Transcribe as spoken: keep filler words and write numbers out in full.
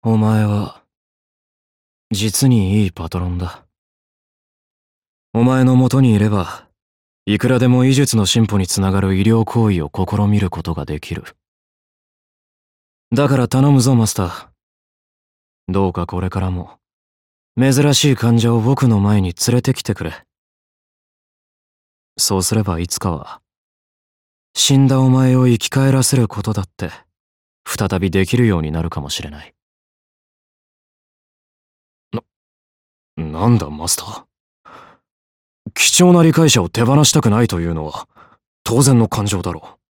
お前は、実にいいパトロンだ。お前の元にいれば、いくらでも医術の進歩につながる医療行為を試みることができる。だから頼むぞ、マスター。どうかこれからも、珍しい患者を僕の前に連れてきてくれ。そうすればいつかは、死んだお前を生き返らせることだって、再びできるようになるかもしれない。な、なんだマスター。貴重な理解者を手放したくないというのは、当然の感情だろう。